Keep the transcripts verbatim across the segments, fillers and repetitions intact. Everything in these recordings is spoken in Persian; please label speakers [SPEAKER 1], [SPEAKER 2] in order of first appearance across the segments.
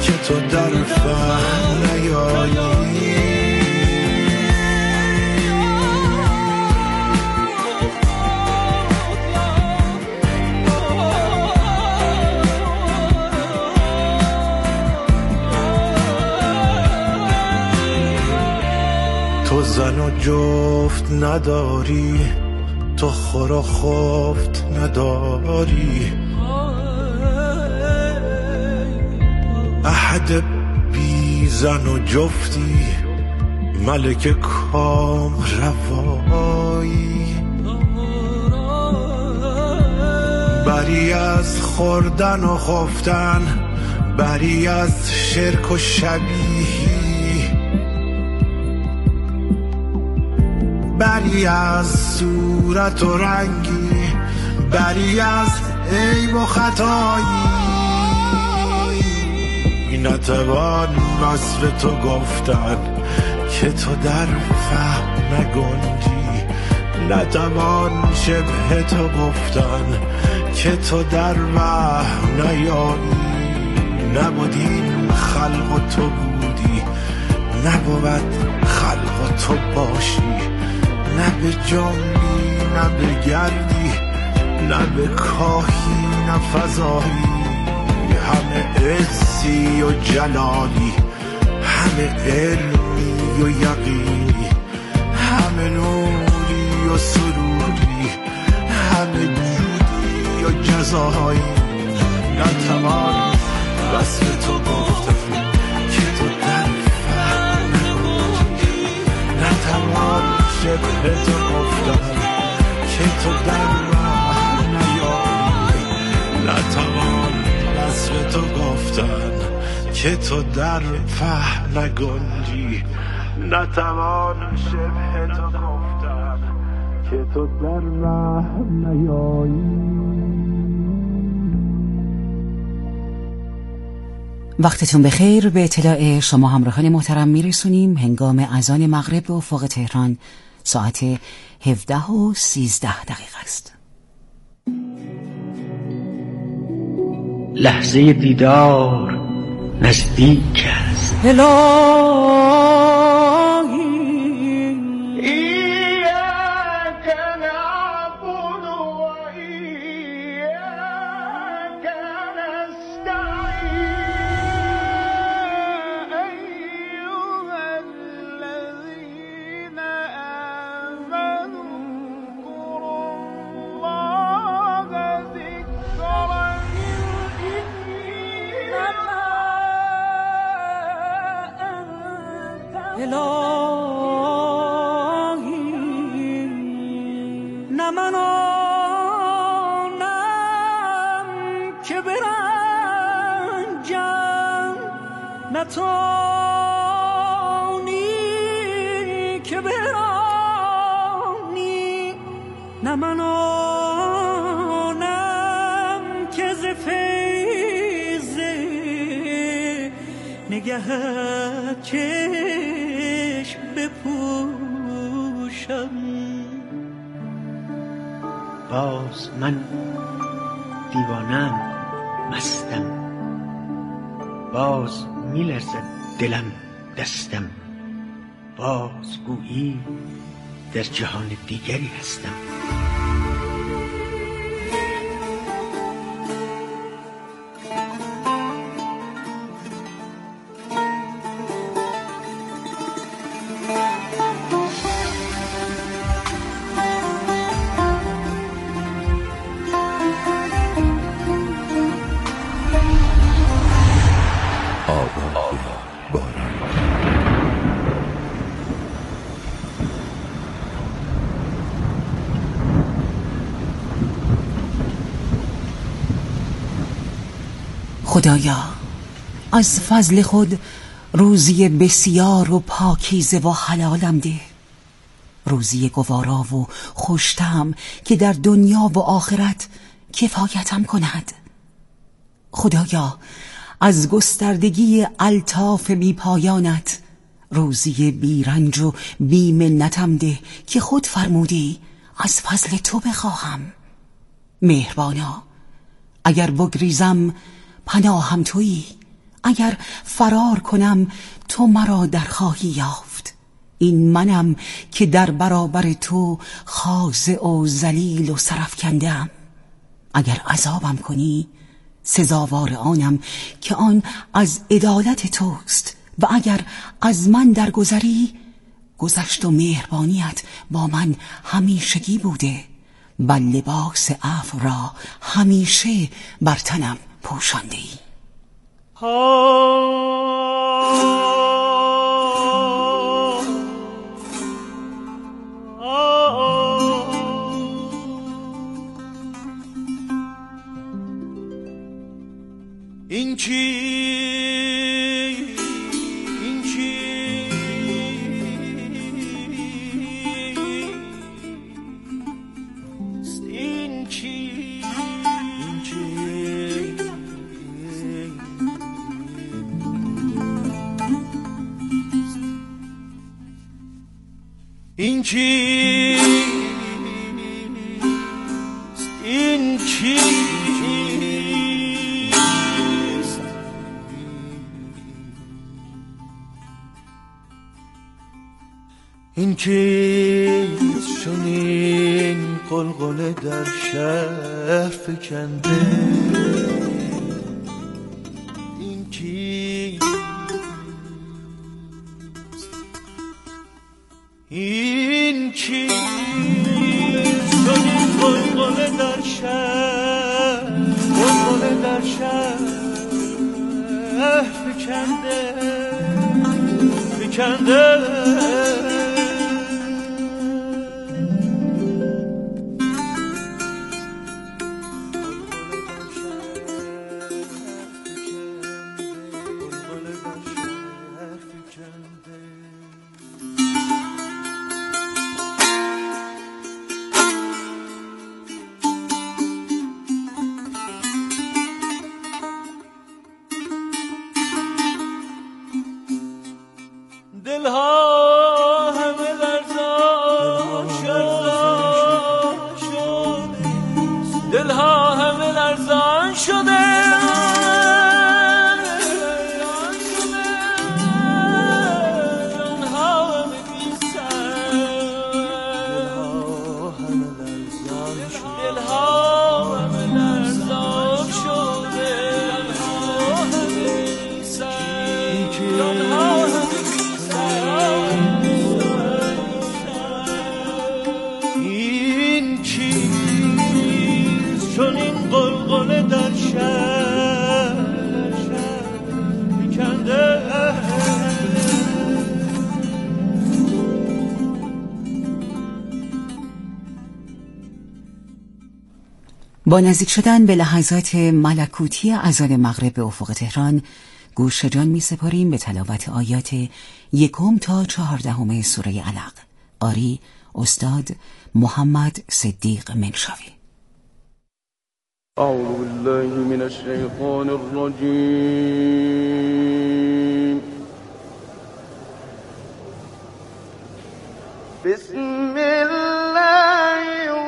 [SPEAKER 1] که تو در فهم نیایی. تو زن و جفت نداری، تو خور و خفت نداری، احد بی زن و جفتی، ملک کام روایی. بری از خوردن و خفتن، بری از شرک و شبیهی، بری از صورت و رنگی، بری از عیب و خطایی. نتوان وصف تو گفتن که تو در فهم نگنجی، نتوان شبه تو گفتن که تو در وهم نیایی. نبودین خلق و تو بودی، نبود خلق و تو باشی، نه به جنبی نه به گردی، نه به کاهی نه فضایی. همه عزی و جلالی، همه علمی و یقینی، همه نوری و سروری، همه جودی و جزایی. نتوان وصف تو گفتن که تو در فهم نگنجی، نتوان شبه تو گفتن که تو در وهم نیایی. نتوان وصف تو گفتن که تو در فهم نگنجی، نتوان شبه تو گفتن که تو در وهم نیایی.
[SPEAKER 2] وقتتون بخیر. به اطلاع شما همراهان محترم میرسونیم هنگام اذان مغرب به افق تهران ساعت هفده و سیزده دقیقه است.
[SPEAKER 3] لحظه دیدار نزدیک است.
[SPEAKER 4] نتانی که برانی، نه من آنم که ز فیض نگهت چشم بپوشم.
[SPEAKER 3] باز من دیوانم، مستم، باز میلرزد دلم دستم، باز گویی در جهان دیگری هستم.
[SPEAKER 2] خدایا از فضل خود روزی بسیار و پاکیزه و حلالم ده، روزی گوارا و خوشتم که در دنیا و آخرت کفایتم کند. خدایا از گستردگی الطاف بی پایانت روزی بی رنج و بی منتم ده که خود فرمودی از فضل تو بخواهم. مهربانا اگر بگریزم پناهم تویی، اگر فرار کنم تو مرا در خواهی یافت. این منم که در برابر تو خاضع و ذلیل و سرافکنده‌ام. اگر عذابم کنی سزاوار آنم که آن از عدالت توست، و اگر از من درگذری گذشت و مهربانیت با من همیشگی بوده، بل لباس عفو را همیشه بر تنم پوشانده ای.
[SPEAKER 4] این چی این چی این چی این چی این چی این چی این چیز چنین قلقله در شهر فکنده، این چیز این چیز چنین قلقله در شهر قلقله در شهر فکنده فکنده دلها همه لرزان شد، دلها همه لرزان شده، جانها همه بی سر، دلها همه لرزان شده، جانها همه بی سر، جانها همه این چیز چون این قلقله در شهر میکنده.
[SPEAKER 2] با نزدیک شدن به لحظات ملکوتی اذان مغرب به افق تهران، گوش جان می سپاریم به تلاوت آیات یکم تا چهاردهم سوره علق. قاری استاد محمد صدیق منشاوی.
[SPEAKER 5] اعوذ بالله من الشیطان الرجیم. بسم الله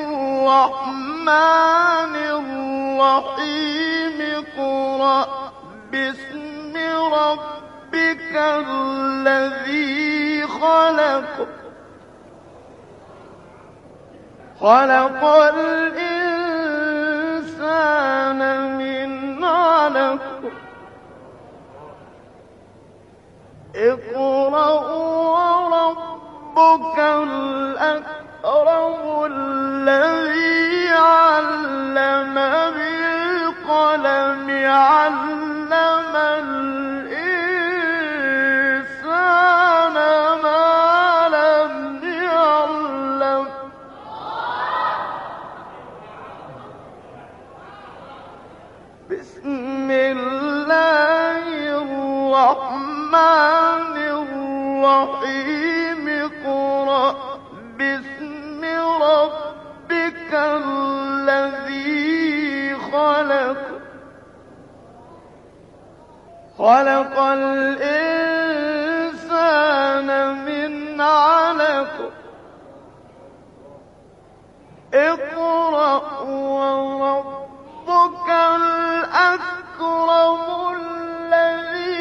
[SPEAKER 5] الرحمن الرحیم. اقرأ باسم ربك الذي خلق خلق الإنسان من علق. اقرأ وربك الأكرم الذي علم بالقلم علم الإنسان ما لم يعلم. بسم الله الرحمن الرحيم. اقرأ باسم ربك الذي خلق خلق الإنسان من علق. اقرأ وربك الأكرم الذي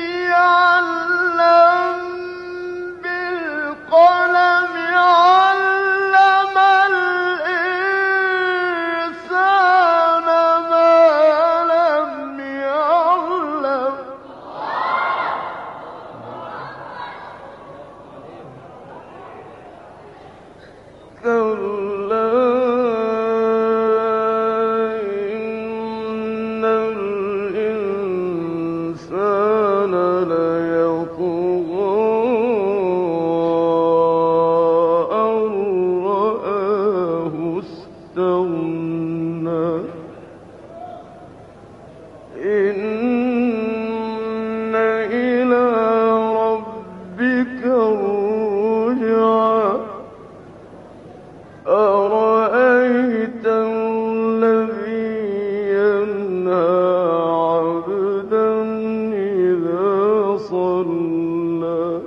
[SPEAKER 5] وصلى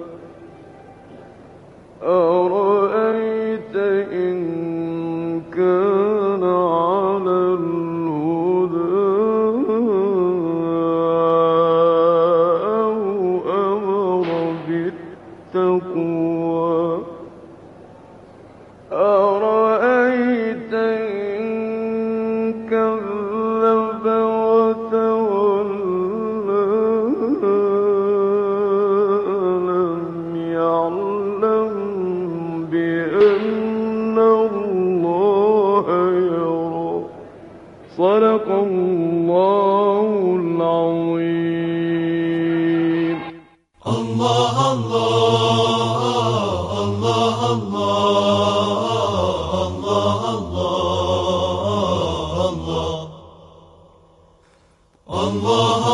[SPEAKER 5] أرأيت إن كان على الهدى أو أمر بالتقوى أرأيت إن كذب وتولى ألم يعلم بأن الله يرى صدق الله العظيم.
[SPEAKER 4] الله الله الله الله الله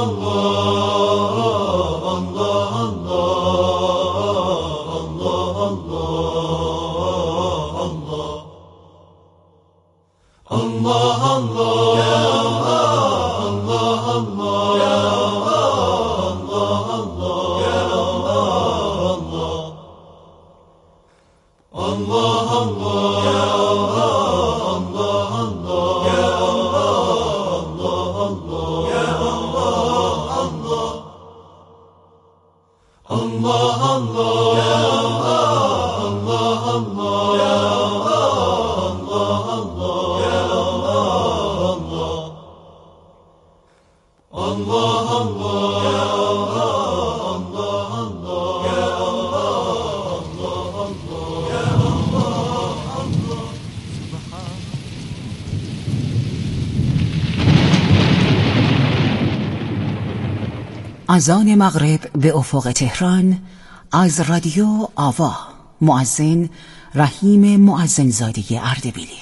[SPEAKER 2] اذان مغرب به افق تهران از رادیو آوا. مؤذن رحیم مؤذنزاده اردبیلی.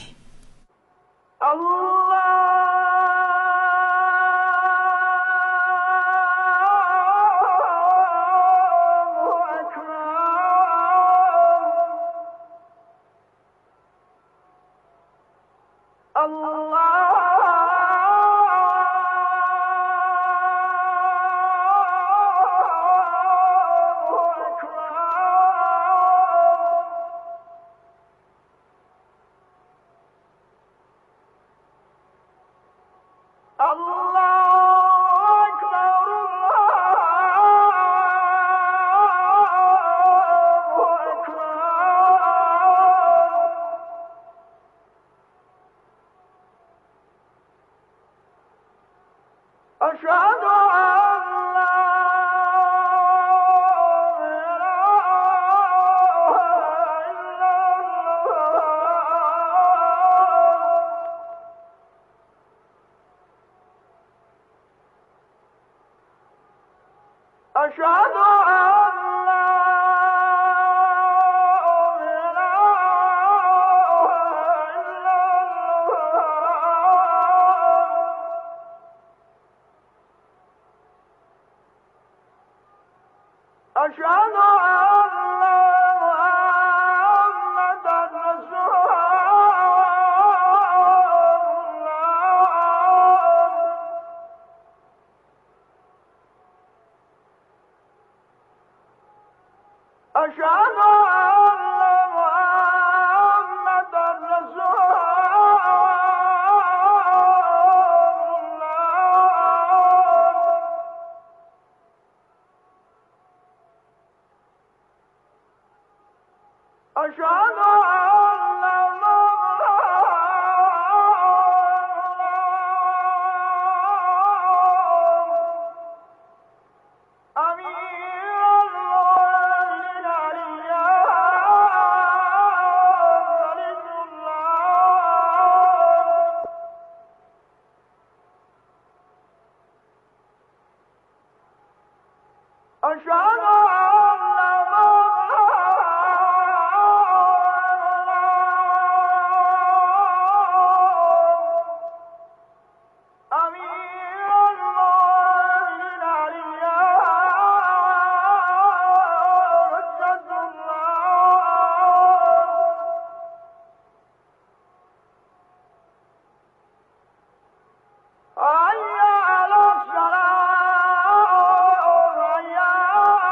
[SPEAKER 5] حي على الصلاة حي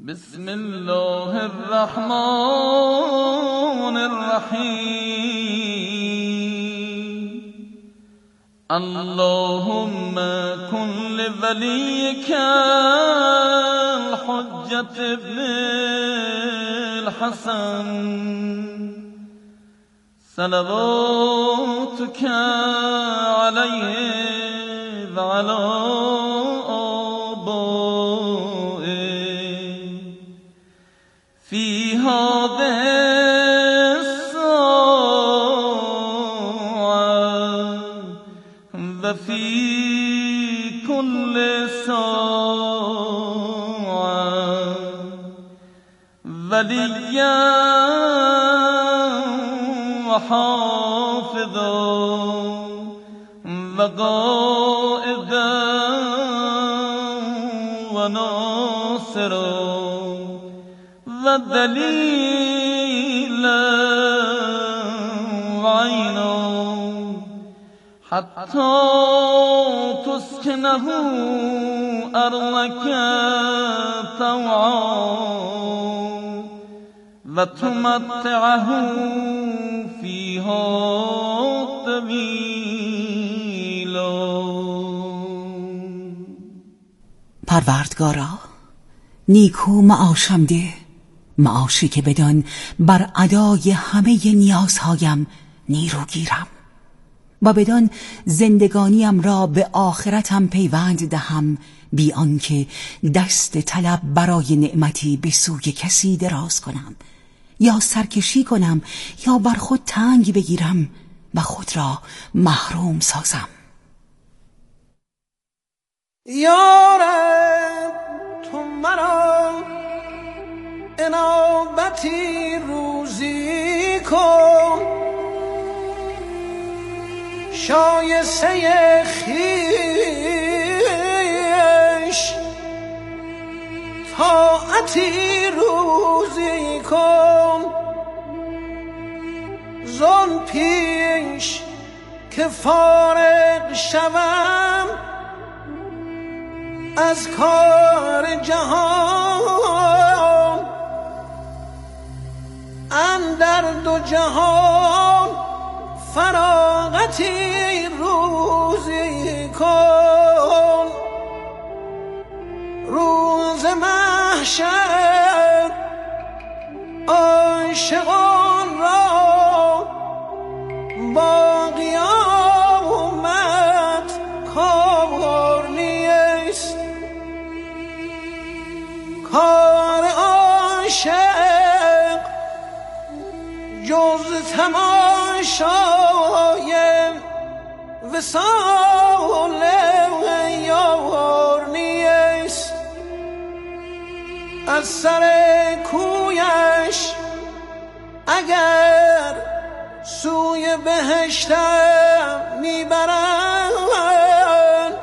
[SPEAKER 6] بسم الله الرحمن الرحیم اللهم کن لولیک الحجة ابن الحسن صلواتك علیه و علی في هذه الساعة وفي كل ساعة وليا وحافظا وقائدا وناصرا والدليل وعينا حتى تسكنه أرضك طوعا وتمتعه فيها طويلا.
[SPEAKER 2] پروردگارا نیکو معاشم ده، معاشی که بدان بر ادای همه نیازهایم نیرو گیرم و بدان زندگانیم را به آخرتم پیوند دهم، بی آنکه دست طلب برای نعمتی به سوی کسی دراز کنم یا سرکشی کنم یا بر خود تنگ بگیرم و خود را محروم سازم.
[SPEAKER 7] یا رب تو مرا انابتی روزی کن، شایسته خویش طاعتی روزی کن، زان پیش که فارغ شوم از کار جهان، اندر دو جهان فراغتی روزی کن، روز محشر عاشقان را با قیامت کار نیست، کار عاشق جز تماشای وصال یار نیست، از سر کویش اگر سوی بهشتم میبرند،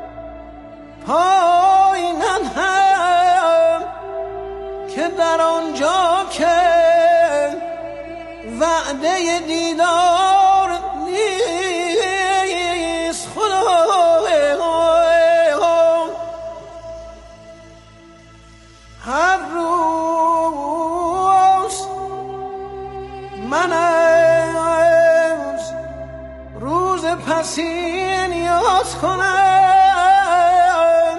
[SPEAKER 7] پای ننهم که در آنجا که وعده دیدار نیست خدا. هر روز من از روز پسین یاد کنم،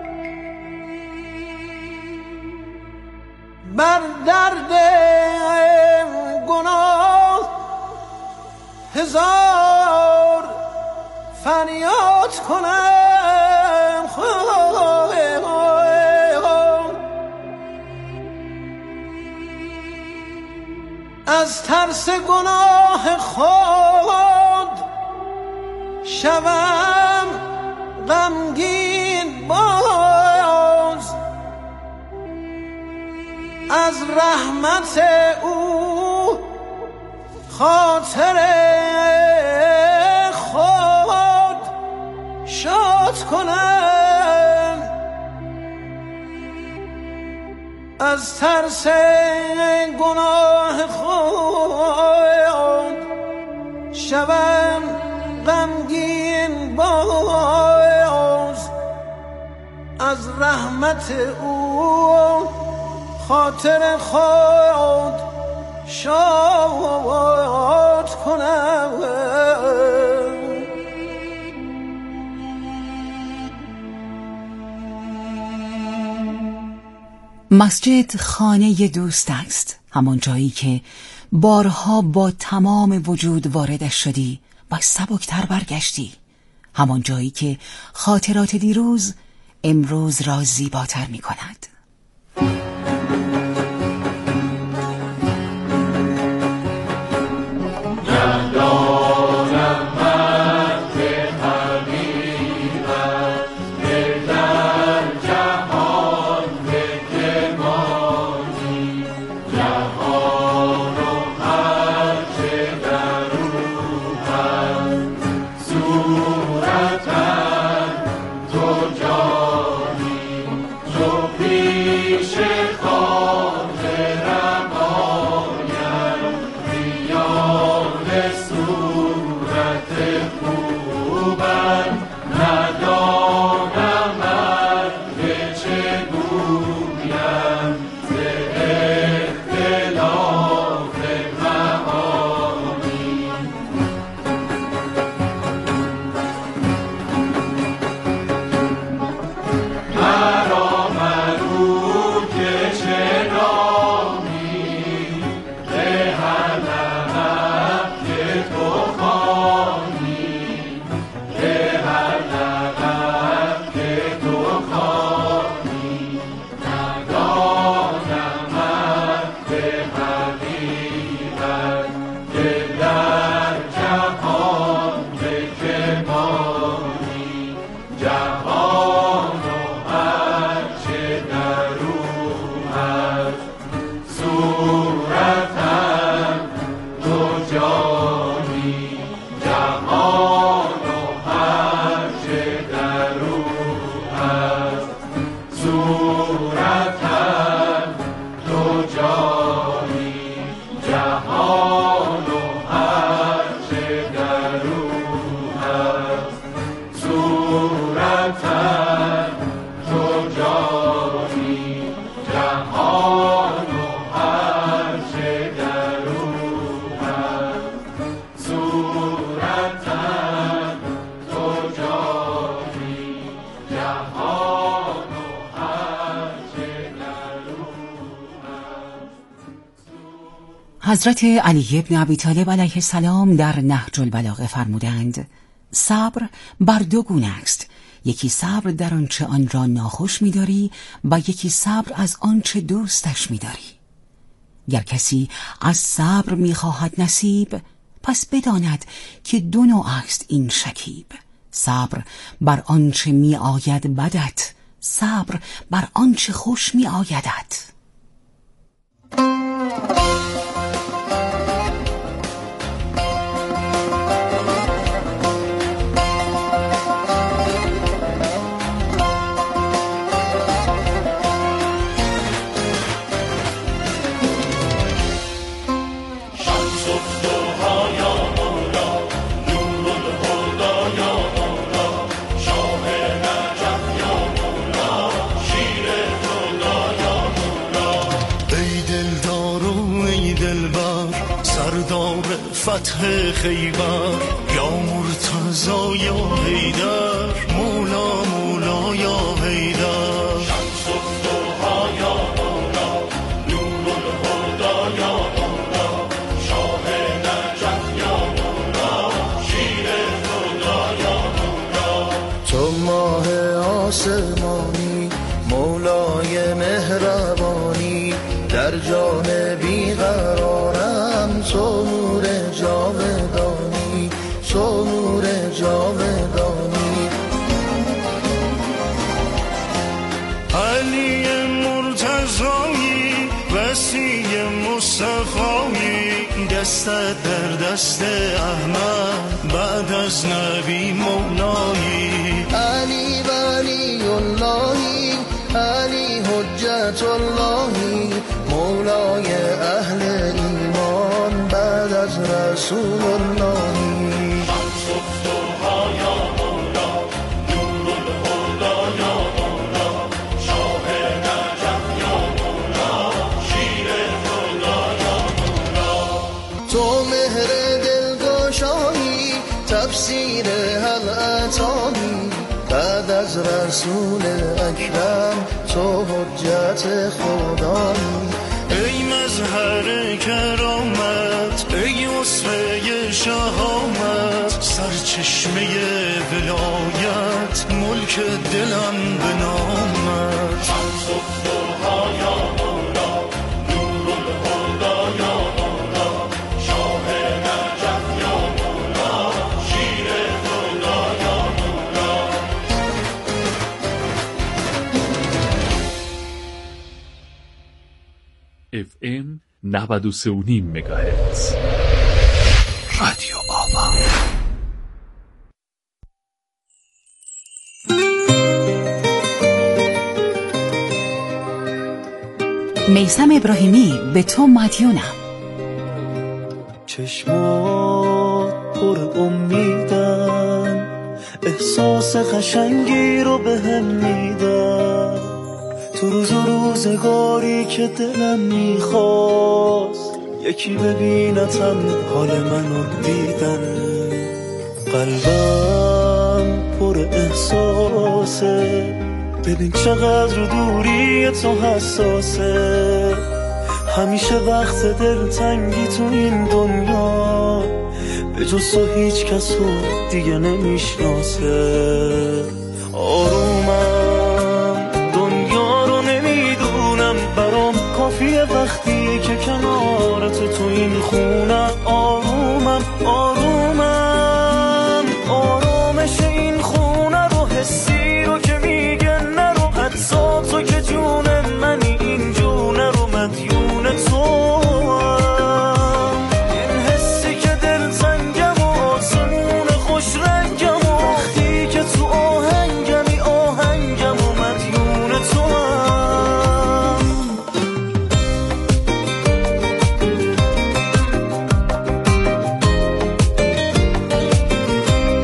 [SPEAKER 7] بر درد گناه هزار فریاد کنم، از ترس گناه خود شوم غمگین باز، از رحمت او خاطر خود شاد کنم، از ترس گناه خود شوم غمگین باز، از رحمت او خاطر خود شاد کنم.
[SPEAKER 2] مسجد خانه دوست است، همان جایی که بارها با تمام وجود واردش شدی و سبکتر برگشتی، همان جایی که خاطرات دیروز امروز را زیباتر می کند. حضرت علی بن ابی طالب علیه السلام در نهج البلاغه فرمودند: صبر بر دو گونه است، یکی صبر در آنچه آن را ناخوش می‌داری و یکی صبر از آنچه دوستش می‌داری. گر کسی از صبر می‌خواهد نصیب، پس بداند که دو نوع است این شکیب. صبر بر آنچه می‌آید بدت، صبر بر آنچه خوش می‌آیدت.
[SPEAKER 8] فتح خیبر یا مرتضی یا حیدر، مولا مولا یا حیدر، شمس الضحی یا مولا، نور الهدی یا مولا، شاه نجف یا مولا، شیر خدا یا مولا.
[SPEAKER 9] تو ماه آسمانی مولای مهربانی، در جان بیقرارم تو نور جاودانی، تو نور جاودانی.
[SPEAKER 8] علی مرتضایی وسیع مصطفایی، دستت در دست احمد بعد از نبی مولایی.
[SPEAKER 9] علی ولی اللهی، علی حجت اللهی، مولای اهل ایمان بعد از رسول اللهی.
[SPEAKER 8] شمس الضحی یا مولا، نور الهدی یا مولا، شاه نجف یا مولا،
[SPEAKER 9] خیر هل اتانی بعد از رسول اکرم تو حجت خدایی.
[SPEAKER 8] ای مظهر کرامت ای اسوه شهامت سرچشمه ولایت ملک دلم به نامت. شمس الضحی یا مولا نور الهدی یا مولا شاه نجف یا مولا شیر خدا یا مولا.
[SPEAKER 10] اف ام نود و سه و نیم مگاهرتز رادیو آوا.
[SPEAKER 2] میثم ابراهیمی به تو مدیونم.
[SPEAKER 4] چشمات پر امیدن احساس قشنگی رو به هم میدن تو روز و روزگاری که دلم میخواست یکی ببینتم حال منو دیدن. قلبم پر احساسه ببین چقدر دوری تو حساسه. همیشه وقت دلتنگی تو این دنیا به جز تو هیچ کسو دیگه نمیشناسه. آرومم دنیا رو نمیدونم برام کافیه وقتی که کنارت تو این خونم. آرومم آرومم آرامش این خونه رو حسی رو که میگه نرو حتی تو که جون منی این جونه رو مدیون تو هم. این حسی که دل تنگم و آسمون خوش رنگ